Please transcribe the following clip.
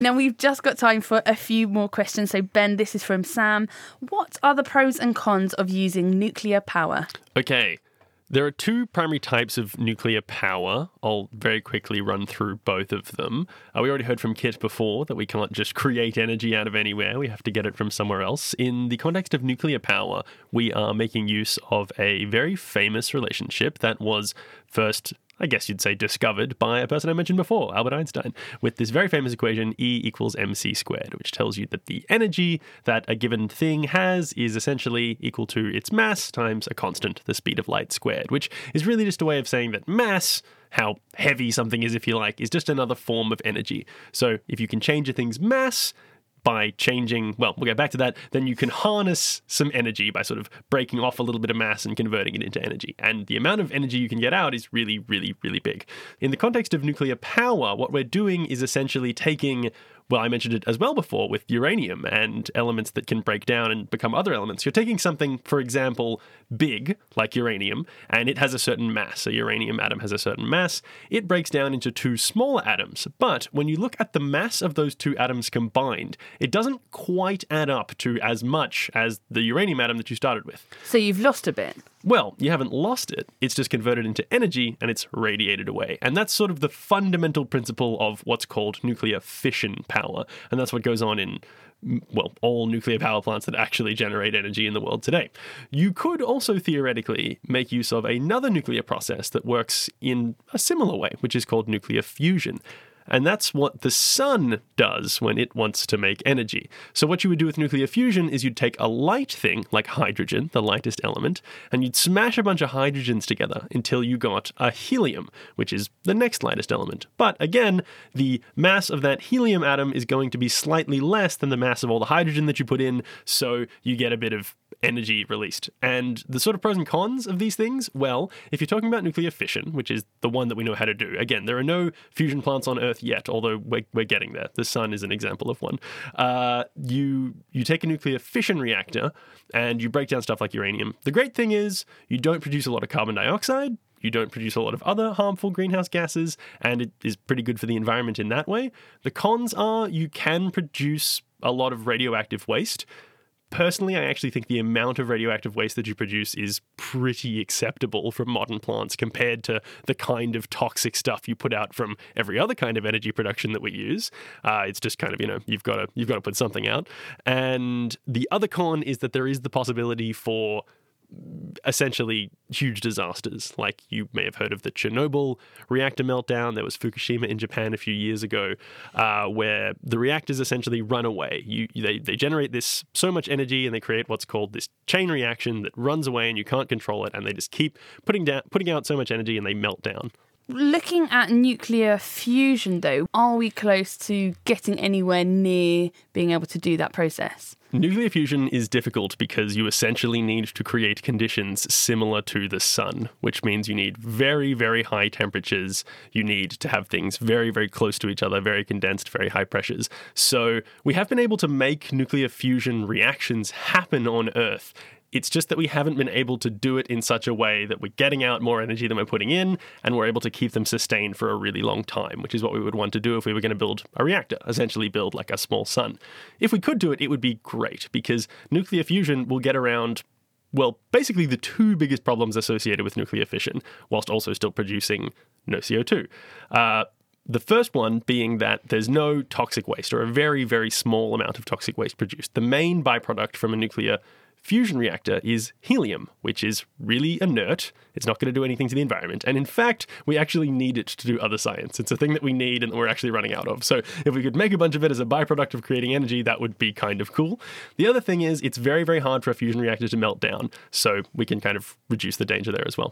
Now, we've just got time for a few more questions. So, Ben, this is from Sam. What are the pros and cons of using nuclear power? Okay. There are two primary types of nuclear power. I'll very quickly run through both of them. We already heard from Kit before that we can't just create energy out of anywhere. We have to get it from somewhere else. In the context of nuclear power, we are making use of a very famous relationship that was first, I guess you'd say, discovered by a person I mentioned before, Albert Einstein, with this very famous equation, E equals mc squared, which tells you that the energy that a given thing has is essentially equal to its mass times a constant, the speed of light squared, which is really just a way of saying that mass, how heavy something is, if you like, is just another form of energy. So if you can change a thing's mass by changing, well, we'll get back to that, then you can harness some energy by sort of breaking off a little bit of mass and converting it into energy. And the amount of energy you can get out is really, really, really big. In the context of nuclear power, what we're doing is essentially taking, well, I mentioned it as well before with uranium and elements that can break down and become other elements. You're taking something, for example, big, like uranium, and it has a certain mass. A uranium atom has a certain mass. It breaks down into two smaller atoms. But when you look at the mass of those two atoms combined, it doesn't quite add up to as much as the uranium atom that you started with. So you've lost a bit. Well, you haven't lost it. It's just converted into energy and it's radiated away. And that's sort of the fundamental principle of what's called nuclear fission power. And that's what goes on in, well, all nuclear power plants that actually generate energy in the world today. You could also theoretically make use of another nuclear process that works in a similar way, which is called nuclear fusion. And that's what the sun does when it wants to make energy. So what you would do with nuclear fusion is you'd take a light thing, like hydrogen, the lightest element, and you'd smash a bunch of hydrogens together until you got a helium, which is the next lightest element. But again, the mass of that helium atom is going to be slightly less than the mass of all the hydrogen that you put in, so you get a bit of energy released. And the sort of pros and cons of these things, well, if you're talking about nuclear fission, which is the one that we know how to do, again, there are no fusion plants on Earth yet, although we're getting there. The sun is an example of one. You take a nuclear fission reactor and you break down stuff like uranium. The great thing is you don't produce a lot of carbon dioxide, you don't produce a lot of other harmful greenhouse gases, and it is pretty good for the environment in that way. The cons are you can produce a lot of radioactive waste. Personally, I actually think the amount of radioactive waste that you produce is pretty acceptable from modern plants compared to the kind of toxic stuff you put out from every other kind of energy production that we use. It's just kind of, you've got to put something out. And the other con is that there is the possibility for essentially huge disasters. Like you may have heard of the Chernobyl reactor meltdown. There was Fukushima in Japan a few years ago, where the reactors essentially run away. They generate this so much energy and they create what's called this chain reaction that runs away and you can't control it, and they just keep putting out so much energy and they melt down. Looking at nuclear fusion, though, are we close to getting anywhere near being able to do that process? Nuclear fusion is difficult because you essentially need to create conditions similar to the sun, which means you need very, very high temperatures. You need to have things very, very close to each other, very condensed, very high pressures. So we have been able to make nuclear fusion reactions happen on Earth. It's just that we haven't been able to do it in such a way that we're getting out more energy than we're putting in, and we're able to keep them sustained for a really long time, which is what we would want to do if we were going to build a reactor, essentially build like a small sun. If we could do it, it would be great, because nuclear fusion will get around, well, basically the two biggest problems associated with nuclear fission, whilst also still producing no CO2. The first one being that there's no toxic waste, or a very, very small amount of toxic waste produced. The main byproduct from a nuclear fusion reactor is helium, which is really inert. It's not going to do anything to the environment. And in fact, we actually need it to do other science. It's a thing that we need and we're actually running out of. So if we could make a bunch of it as a byproduct of creating energy, that would be kind of cool. The other thing is it's very, very hard for a fusion reactor to melt down. So we can kind of reduce the danger there as well.